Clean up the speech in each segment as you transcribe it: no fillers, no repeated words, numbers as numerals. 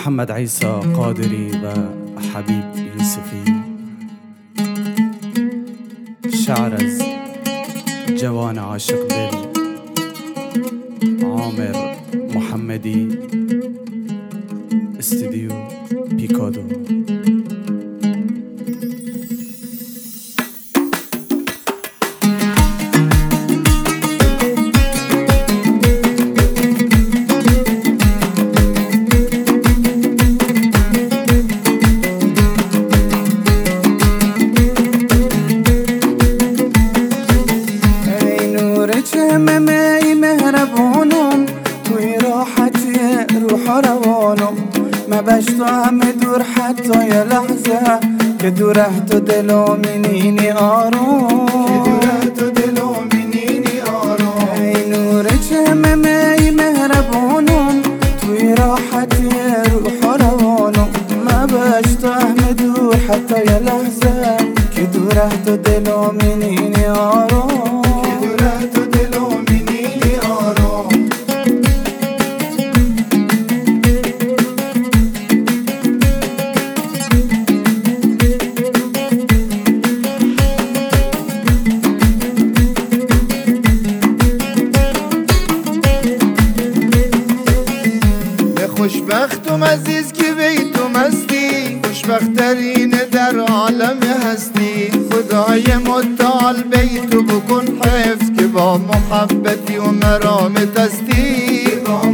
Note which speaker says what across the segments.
Speaker 1: محمد عیسی قادری و حبیب یوسفی. شعر از جوان عاشق دل عامر محمدی، استودیو پیکادو.
Speaker 2: ای مهربانم توی راحتی روح روانم، مباش تو همه دور حتی یه لحظه که دوره تو دلو منینی آروم، ای نور چشمم ای مهربانم توی راحتی روح روانم، مباش تو همه دور حتی یه لحظه که دوره تو دلو منینی آروم.
Speaker 3: خوشبختم عزیز که بی تو مستی، خوشبخترین در عالم هستی. خدای متعال بی تو بکن حفظ که با محبتی و مرامت هستی،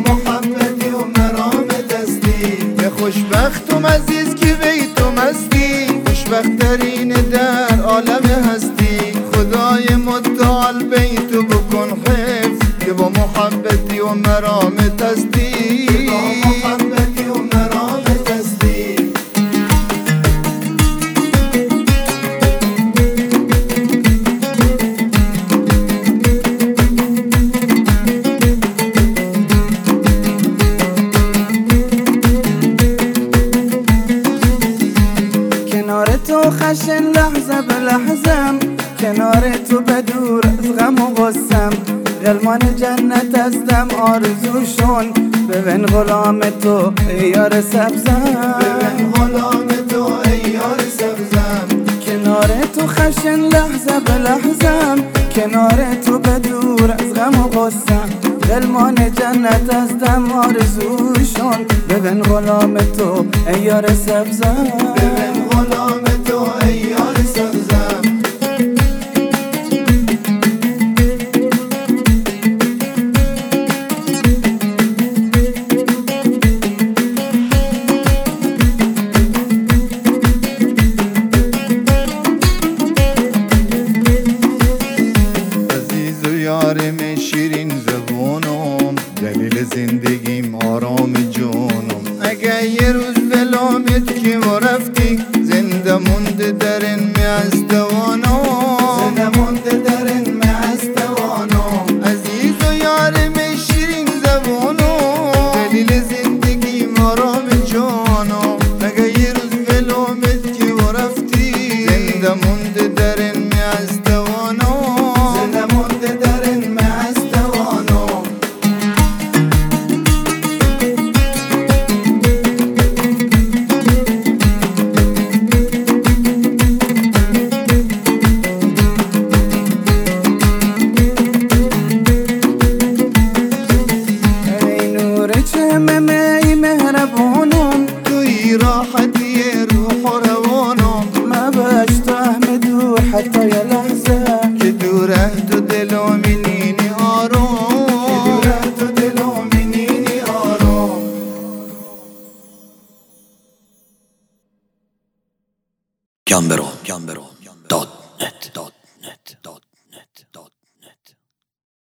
Speaker 3: خوشبختم عزیز که بی تو مستی، خوشبخترین در عالم هستی. خدای متعال بی تو بکن حفظ که با محبتی و مرامت هستی.
Speaker 2: کنار تو خشن لحظه به لحظم، کنار تو بدور از غم و غصم، غلمان جنت ازدم آرزوشون، ببین غلام تو ای یار سبزم، کنار تو خشن لحظه به لحظم، کنار تو بدور از غم و غصم، غلمان جنت ازدم آرزوشون، ببین غلام تو ای یار سبزم.
Speaker 3: یارم شیرین زبونم، دلیل زندگیم آرام جونم. اگه یه روز بلامت که و رفتی، زنده مونده درن می از دوانم، عزیز و یارم شیرین زبونم، دلیل زندگیم آرام جونم. اگه یه روز بلامت که و رفتی، زنده مونده درن می از دوانم.
Speaker 2: ای مهربانم
Speaker 3: توی راحتی روح روانم،
Speaker 2: مباش تو همه دور حتی یه لحظه
Speaker 3: که دوره تو دلو منینی آروم.
Speaker 4: Gambero.net